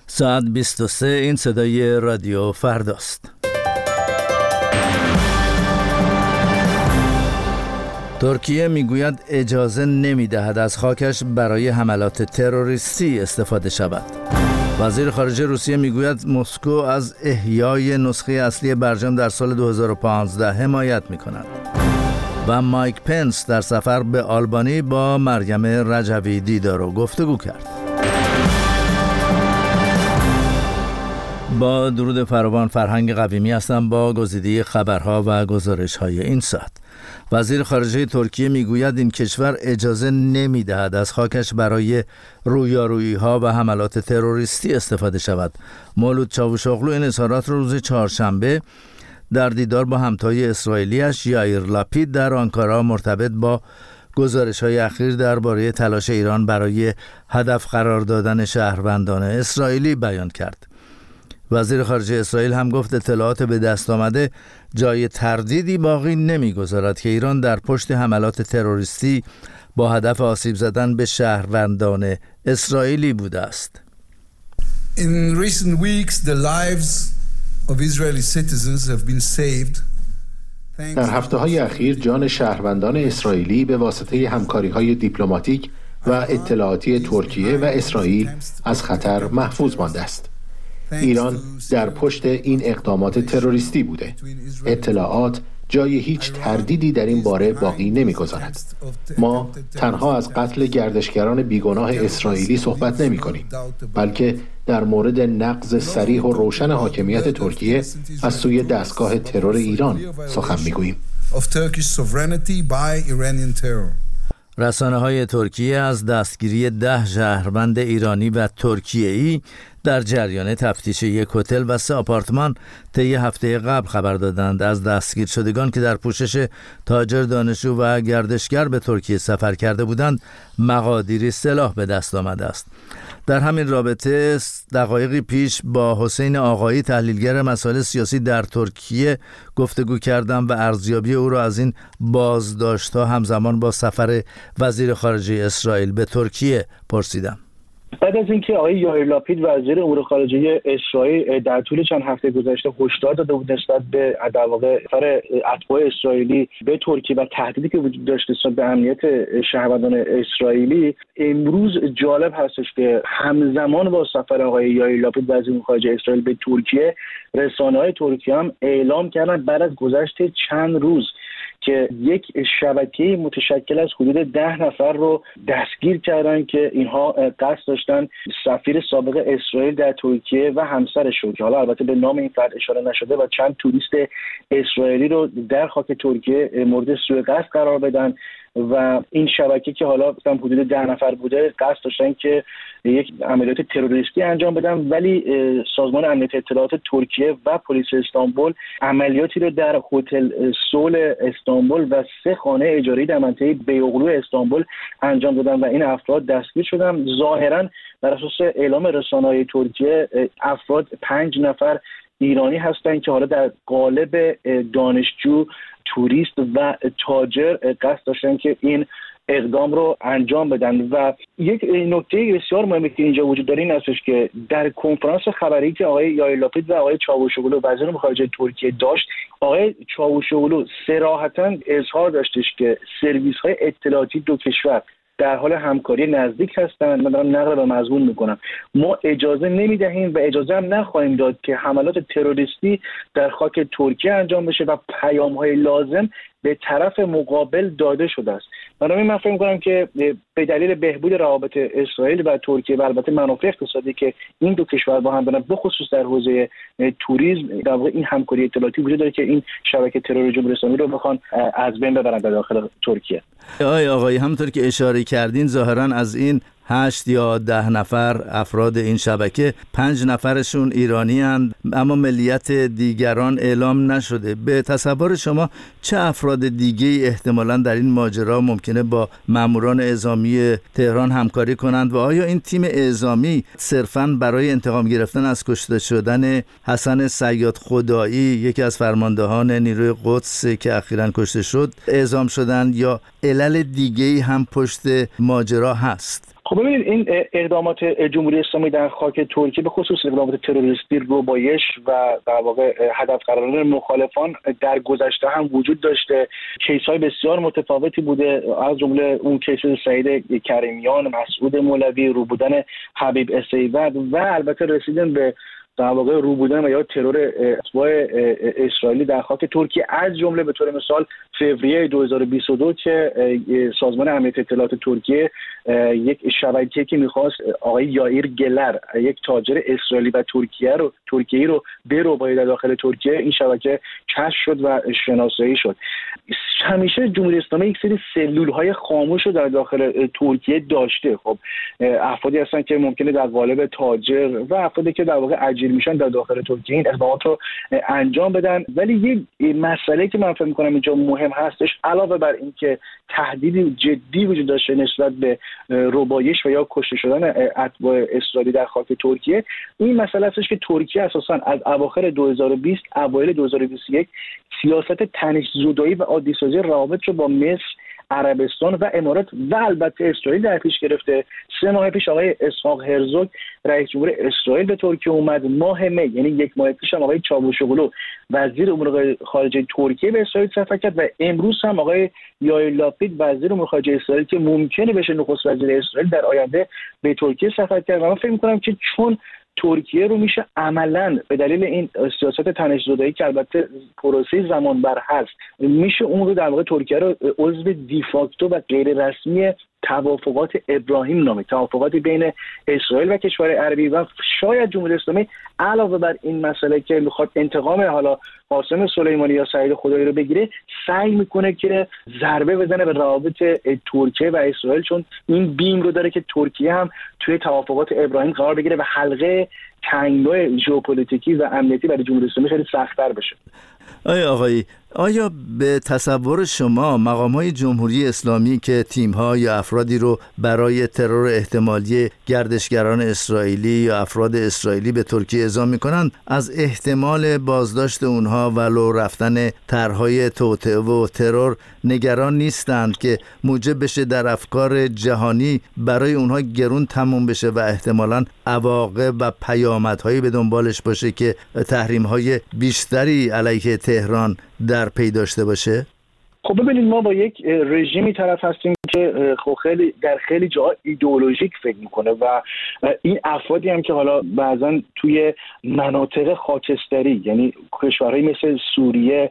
ساعت 23. این صدای رادیو فرداست. ترکیه میگوید اجازه نمیدهد از خاکش برای حملات تروریستی استفاده شود. وزیر خارجه روسیه میگوید مسکو از احیای نسخه اصلی برجام در سال 2015 حمایت میکند. و مایک پنس در سفر به آلبانی با مریم رجوی دیدار و گفتگو کرد. با درود فراوان، فرهنگ قویمی هستم با گزیده خبرها و گزارش‌های این ساعت. وزیر خارجه ترکیه میگوید این کشور اجازه نمیدهد از خاکش برای رویارویی‌ها و حملات تروریستی استفاده شود. مولود چاوشاغلو این اظهارات روز چهارشنبه در دیدار با همتای اسرائیلیش یائیر لاپید در آنکارا مرتبط با گزارش‌های اخیر درباره تلاش ایران برای هدف قرار دادن شهروندان اسرائیلی بیان کرد. وزیر خارجه اسرائیل هم گفت اطلاعات به دست آمده جای تردیدی باقی نمی‌گذارد که ایران در پشت حملات تروریستی با هدف آسیب زدن به شهروندان اسرائیلی بوده است. In recent weeks the lives of Israeli citizens have been saved. در هفته‌های اخیر جان شهروندان اسرائیلی به واسطه همکاری‌های دیپلماتیک و اطلاعاتی ترکیه و اسرائیل از خطر محفوظ مانده است. ایران در پشت این اقدامات تروریستی بوده. اطلاعات جای هیچ تردیدی در این باره باقی نمی‌گذارد. ما تنها از قتل گردشگران بیگناه اسرائیلی صحبت نمی‌کنیم، بلکه در مورد نقض صریح و روشن حاکمیت ترکیه از سوی دستگاه ترور ایران سخن می‌گوییم. رسانه‌های ترکیه از دستگیری 10 شهروند ایرانی و ترکیه‌ای در جریان تفتیش یک هتل و 3 آپارتمان طی هفته قبل خبر دادند. از دستگیر شدگان که در پوشش تاجر، دانشجو و گردشگر به ترکیه سفر کرده بودند، مقادیری سلاح به دست آمده است. در همین رابطه دقایقی پیش با حسین آقایی، تحلیلگر مسائل سیاسی در ترکیه، گفتگو کردم و ارزیابی او را از این بازداشت‌ها همزمان با سفر وزیر خارجه اسرائیل به ترکیه پرسیدم. بعد از اینکه آقای یائیر لاپید وزیر امور خارجه اسرائیل در طول چند هفته گذشته هشدار داده بود نسبت به در واقع سفر اتباع اسرائیلی به ترکیه و تهدیدی که وجود داشت نسبت به امنیت شهروندان اسرائیلی، امروز جالب هستش که همزمان با سفر آقای یائیر لاپید وزیر امور خارجه اسرائیل به ترکیه، رسانه‌های ترکیه هم اعلام کردن بعد از گذشت چند روز که یک شبکه متشکل از حدود 10 نفر رو دستگیر کردن که اینها قصد داشتن سفیر سابق اسرائیل در ترکیه و همسرش رو، که حالا البته به نام این فرد اشاره نشده، و چند توریست اسرائیلی رو در خاک ترکیه مورد سوء قصد قرار بدن. و این شبکه که حالا حدود 10 نفر بوده قصد داشتن که یک عملیات تروریستی انجام بدن، ولی سازمان امنیت اطلاعات ترکیه و پلیس استانبول عملیاتی رو در هتل سول استانبول و 3 خانه اجاری در منطقه بیوغلو استانبول انجام دادن و این افراد دستگیر شدن. ظاهراً بر اساس اعلام رسانه‌های ترکیه افراد 5 نفر ایرانی هستند که حالا در قالب دانشجو، توریست و تاجر قصد داشتن که این اقدام رو انجام بدن. و یک نکته بسیار مهمی که اینجا وجود داره این هستش که در کنفرانس خبری که آقای یائیر لاپید و آقای چاوشاغلو وزیر امور خارجه ترکیه داشت، آقای چاوشاغلو صراحتاً اظهار داشتش که سرویس‌های اطلاعاتی دو کشور در حال همکاری نزدیک هستند. من دارم نقل به مضمون میکنم. ما اجازه نمیدهیم و اجازه هم نخواهیم داد که حملات تروریستی در خاک ترکیه انجام بشه و پیام‌های لازم به طرف مقابل داده شده است. من فکر می‌کنم که به دلیل بهبود روابط اسرائیل و ترکیه و البته منافع اقتصادی که این دو کشور با هم دارن، بخصوص در حوزه توریسم، در واقع این همکاری اطلاعاتی وجود داره که این شبکه ترور جمهوری اسلامی رو بخوان از بین ببرن در داخل ترکیه. آقای همونطور که اشاره کردین، ظاهراً از این 8 یا 10 نفر افراد این شبکه 5 نفرشون ایرانی هستند، اما ملیت دیگران اعلام نشده. به تصور شما چه افراد دیگه‌ای احتمالاً در این ماجرا ممکنه با ماموران اعزامی تهران همکاری کنند و آیا این تیم اعزامی صرفاً برای انتقام گرفتن از کشته شدن حسن صیاد خدایی، یکی از فرماندهان نیروی قدس که اخیراً کشته شد، اعزام شدند یا علل دیگه‌ای هم پشت ماجرا هست؟ خب ببینید این اقدامات جمهوری اسلامی در خاک ترکیه به خصوص اقدامات تروریستی، ربایش و در واقع هدف قرار مخالفان در گذشته هم وجود داشته. کیس‌های بسیار متفاوتی بوده، از جمله اون کیس سعید کریمیان، مسعود مولوی، رو بودن حبیب اسیوت و البته رسیدن به در واقع رو بودن و یا ترور اتباع اسرائیلی در خاک ترکیه، از جمله به طور مثال فوریه 2022 که سازمان امنیت اطلاعات ترکیه یک شبکه‌ای که می‌خواست آقای یائیر گلر، یک تاجر اسرائیلی و ترکیه‌ای رو بربایه در داخل ترکیه، این شبکه کشف شد و شناسایی شد. همیشه جمهوری اسلامی یک سری سلول‌های خاموش رو در داخل ترکیه داشته. خب افرادی هستن که ممکنه در قالب تاجر و افرادی که در واقع اجیر میشن در داخل ترکیه این اقدامات رو انجام بدن. ولی یک مسئله که من فکر می‌کنم اینجا مهم هستش، علاوه بر اینکه تهدیدی جدی وجود داشته نسبت به ربایش و یا کشته شدن اتباع اسرائیلی در خاک ترکیه، این مسئله هستش که ترکیه اساساً از اواخر 2020 اوایل 2021 سیاست تنش‌زدایی و عادی‌سازی روابط رو با مصر، عربستان و امارات و البته اسرائیل در پیش گرفته. 3 ماه پیش آقای اسحاق هرزوگ رئیس جمهور اسرائیل به ترکیه اومد. ماه می، یعنی 1 ماه پیش هم آقای چاوشوغلو وزیر امور خارجه ترکیه به اسرائیل سفر کرد و امروز هم آقای یائیر لاپید وزیر امور خارجه اسرائیل که ممکنه بشه نخست وزیر اسرائیل در آینده به ترکیه سفر کرد. و من فکر می‌کنم که چون ترکیه رو میشه عملاً به دلیل این سیاست تنش‌زدایی که البته پروسه زمان بر هست، میشه اون رو در واقع ترکیه رو عضو دیفاکتو و غیر رسمی توافقات ابراهیم نامید، توافقاتی بین اسرائیل و کشور عربی. و شاید جمهوری اسلامی علاوه بر این مسئله که میخواد انتقام حالا قاسم سلیمانی یا سعید خدایی رو بگیره، سعی میکنه که ضربه بزنه به روابط ترکیه و اسرائیل، چون این بیم رو داره که ترکیه هم توی توافقات ابراهیم قرار بگیره و حلقه تنگنای ژئوپلیتیکی و امنیتی برای جمهوری اسلامی خیلی سخت‌تر بشه. آقایی، آیا به تصور شما مقام‌های جمهوری اسلامی که تیم‌ها یا افرادی رو برای ترور احتمالی گردشگران اسرائیلی یا افراد اسرائیلی به ترکیه اعزام می‌کنند، از احتمال بازداشت اونها ولو رفتن طرح‌های توطئه و ترور نگران نیستند که موجب بشه در افکار جهانی برای اونها گرون تموم بشه و احتمالاً عواقب و پیامدهایی به دنبالش باشه که تحریم‌های بیشتری علیه تهران در پی داشته باشه؟ خب ببینید، ما با یک رژیمی طرف هستیم که خب خیلی در خیلی جاها ایدئولوژیک فکر میکنه و این افرادی هم که حالا بعضا توی مناطق خاکستری، یعنی کشورهایی مثل سوریه،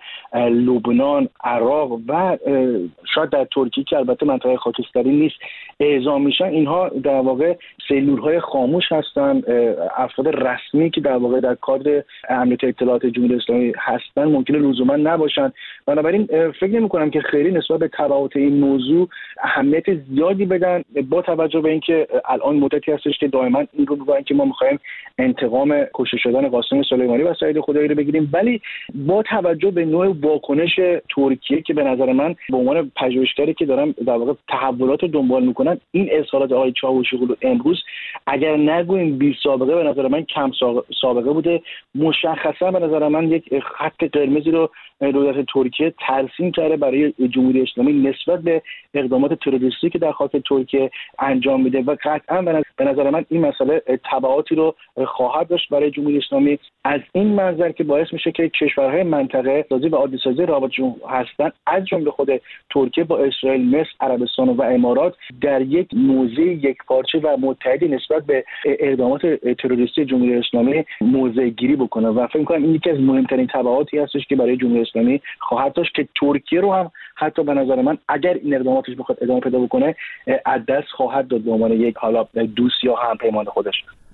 لبنان، عراق و شاید در ترکیه که البته منطقه خاکستری نیست اعزام میشن، اینها در واقع سلولهای خاموش هستن. افراد رسمی که در واقع در کادر امنیت اطلاعات جمهوری اسلامی هستن ممکنه لزوما نباشن. بنابراین فکر نمی‌کنم که خیلی نسبت به تبعات این موضوع اهمیت زیادی بدن، با توجه به اینکه الان مدتی هستش که دائما این رو میگن که ما می‌خوایم انتقام کشته شدن قاسم سلیمانی و سعید خدایی رو بگیریم. ولی با توجه به نوع واکنش ترکیه که به نظر من به عنوان پژوهشگری که دارم در واقع تحولات رو دنبال می‌کنم، این اظهارات آقای چاوشوغلو امروز اگر نگوییم بی سابقه، به نظر من کم سابقه بوده. مشخصا به نظر من یک خط قرمزی رو دولت ترکیه ترسیم کرده برای جمهوری اسلامی نسبت به اقدامات تروریستی که در خاک ترکیه انجام میده و قطعا به نظر من این مسئله تبعاتی رو خواهد داشت برای جمهوری اسلامی، از این منظر که باعث میشه که کشورهای منطقه سازی و عادی سازی روابط هستن، از جمله خود ترکیه با اسرائیل، مصر، عربستان و امارات در یک موضع یکپارچه و متحدی نسبت به اقدامات تروریستی جمهوری اسلامی موضع گیری بکنه و فکر می‌کنم این یکی از مهمترین تبعاتی هستش که برای جمهوری اسلامی خواهد داشت که ترکیه رو هم حتی به نظر من اگر این اقداماتش بخواد ادامه پیدا بکنه از دست خواهد داد به عنوان یک حالا دوست یا همپیمان خودش.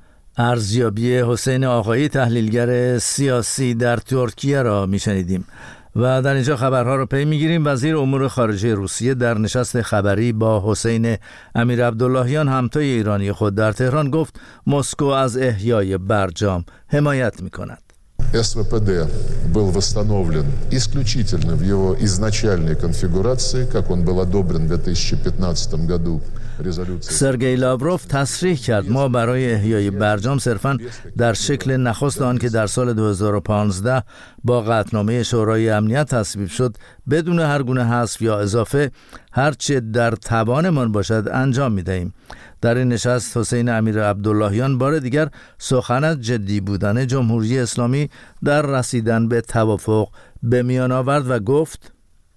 ارزیابی حسین آقایی، تحلیلگر سیاسی در ترکیه را میشنیدیم و در اینجا خبرها رو پی میگیریم. وزیر امور خارجه روسیه در نشست خبری با حسین امیرعبداللهیان همتای ایرانی خود در تهران گفت مسکو از احیای برجام حمایت میکند. СВПД был восстановлен исключительно в его изначальной конфигурации, как он был одобрен в 2015 году. سرگئی لاوروف تصریح کرد ما برای احیای برجام صرفاً در شکل نخست آن که در سال 2015 با قطعنامه شورای امنیت تصویب شد بدون هر گونه حذف یا اضافه هرچه در توانمان باشد انجام می‌دهیم. در این نشست حسین امیر عبداللهیان بار دیگر سخن از جدی بودن جمهوری اسلامی در رسیدن به توافق به میان آورد و گفت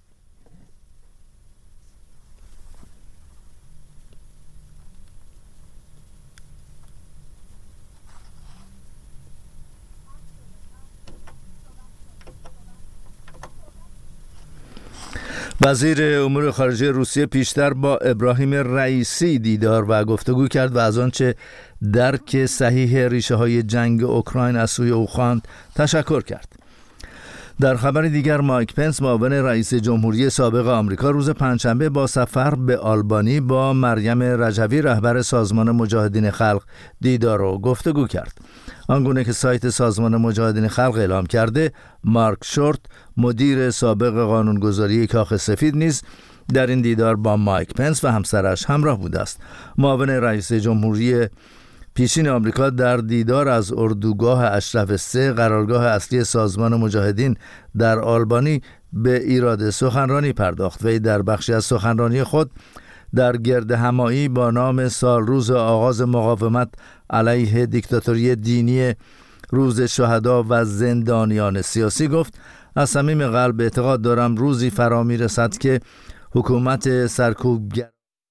وزیر امور خارجه روسیه پیشتر با ابراهیم رئیسی دیدار و گفتگو کرد و از آنچه درک صحیح ریشه های جنگ اوکراین از سوی او خواند تشکر کرد. در خبر دیگر مایک پنس معاون رئیس جمهوری سابق آمریکا روز پنجشنبه با سفر به آلبانی با مریم رجوی رهبر سازمان مجاهدین خلق دیدار و گفتگو کرد. آنگونه که سایت سازمان مجاهدین خلق اعلام کرده، مارک شورت مدیر سابق قانونگذاری کاخ سفید نیز در این دیدار با مایک پنس و همسرش همراه بوده است. معاون رئیس جمهوری پیشین آمریکا در دیدار از اردوگاه اشرف 3 قرارگاه اصلی سازمان مجاهدین در آلبانی به ایراد سخنرانی پرداخت. وی در بخشی از سخنرانی خود در گرد همایی با نام سالروز آغاز مقاومت علیه دیکتاتوری دینی، روز شهدا و زندانیان سیاسی گفت: از صمیم قلب اعتقاد دارم روزی فرا میرسد که حکومت سرکوبگر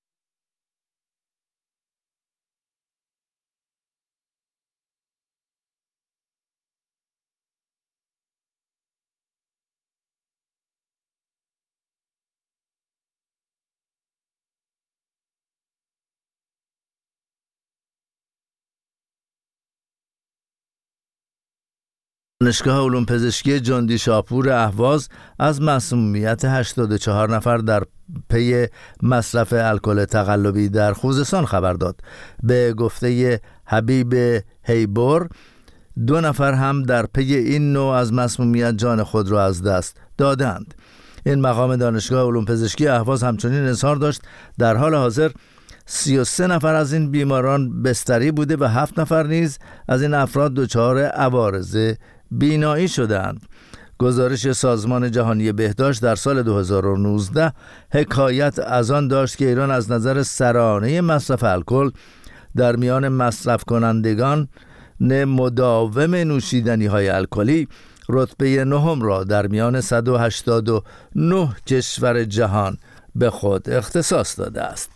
دانشگاه علوم پزشکی جندی شاپور اهواز از مسمومیت 84 نفر در پی مصرف الکل تقلبی در خوزستان خبر داد. به گفته حبیب هیبور 2 نفر هم در پی این نوع از مسمومیت جان خود را از دست دادند. این مقام دانشگاه علوم پزشکی اهواز همچنین اظهار داشت در حال حاضر 33 نفر از این بیماران بستری بوده و 7 نفر نیز از این افراد دچار عوارض بینایی شدند. گزارش سازمان جهانی بهداشت در سال 2019 حکایت از آن داشت که ایران از نظر سرانه مصرف الکل در میان مصرف کنندگان مداوم نوشیدنی های الکلی رتبه 9 را در میان 189 کشور جهان به خود اختصاص داده است.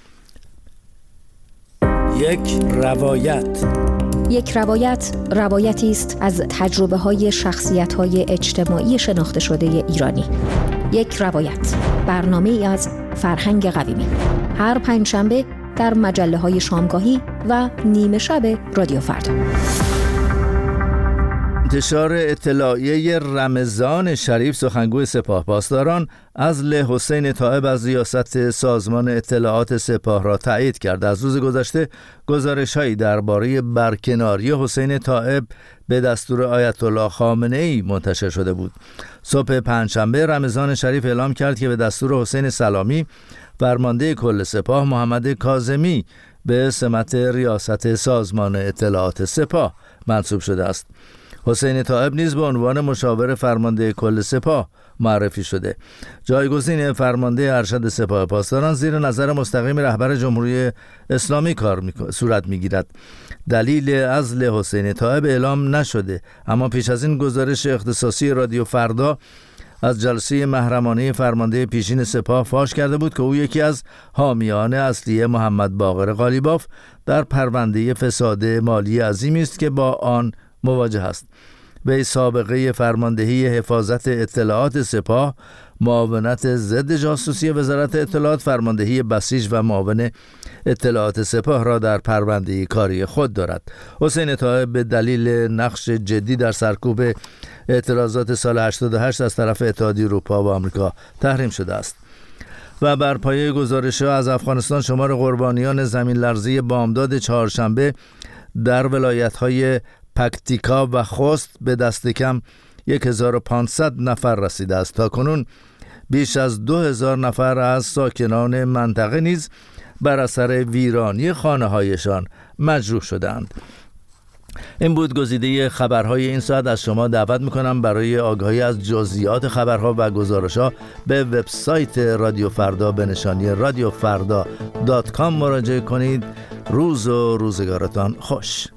یک روایت روایتی است از تجربه‌های شخصیت‌های اجتماعی شناخته شده ایرانی. یک روایت، برنامه‌ای از فرهنگ قویمی. هر پنجشنبه در مجله‌های شامگاهی و نیمه شب رادیو فردا. انتشار اطلاعیه رمضان شریف سخنگوی سپاه پاسداران عزل حسین طائب از ریاست سازمان اطلاعات سپاه را تایید کرد. از روز گذشته گزارش‌هایی درباره برکناری حسین طائب به دستور آیت الله خامنه‌ای منتشر شده بود. صبح پنجشنبه رمضان شریف اعلام کرد که به دستور حسین سلامی فرمانده کل سپاه محمد کاظمی به سمت ریاست سازمان اطلاعات سپاه منصوب شده است. حسین طائب نیز به عنوان مشاور فرمانده کل سپاه معرفی شده. جایگزین فرمانده ارشد سپاه پاسداران زیر نظر مستقیم رهبر جمهوری اسلامی صورت می‌گیرد. دلیل عزل حسین طائب اعلام نشده، اما پیش از این گزارش اختصاصی رادیو فردا از جلسه محرمانه فرمانده پیشین سپاه فاش کرده بود که او یکی از حامیان اصلی محمد باقر قالیباف در پرونده فساد مالی عظیمی است که با آن مواجه است. به سابقه فرماندهی حفاظت اطلاعات سپاه، معاونت ضد جاسوسی وزارت اطلاعات، فرماندهی بسیج و معاون اطلاعات سپاه را در پرونده کاری خود دارد. حسین طائب به دلیل نقش جدی در سرکوب اعتراضات سال 88 از طرف اتحادیه اروپا و آمریکا تحریم شده است. و بر پایه گزارش‌ها از افغانستان شمار قربانیان زمین لرزی بامداد چهارشنبه در ولایت‌های پکتیکا و خوست به دست کم 1500 نفر رسیده است. تاکنون بیش از 2000 نفر از ساکنان منطقه نیز بر اثر ویرانی خانه‌هایشان مجروح شدند. این بود گزیده خبرهای این ساعت. از شما دعوت میکنم برای آگاهی از جزئیات خبرها و گزارشها به وبسایت رادیو فردا به نشانی radiofrda.com مراجعه کنید روز و روزگارتان خوش.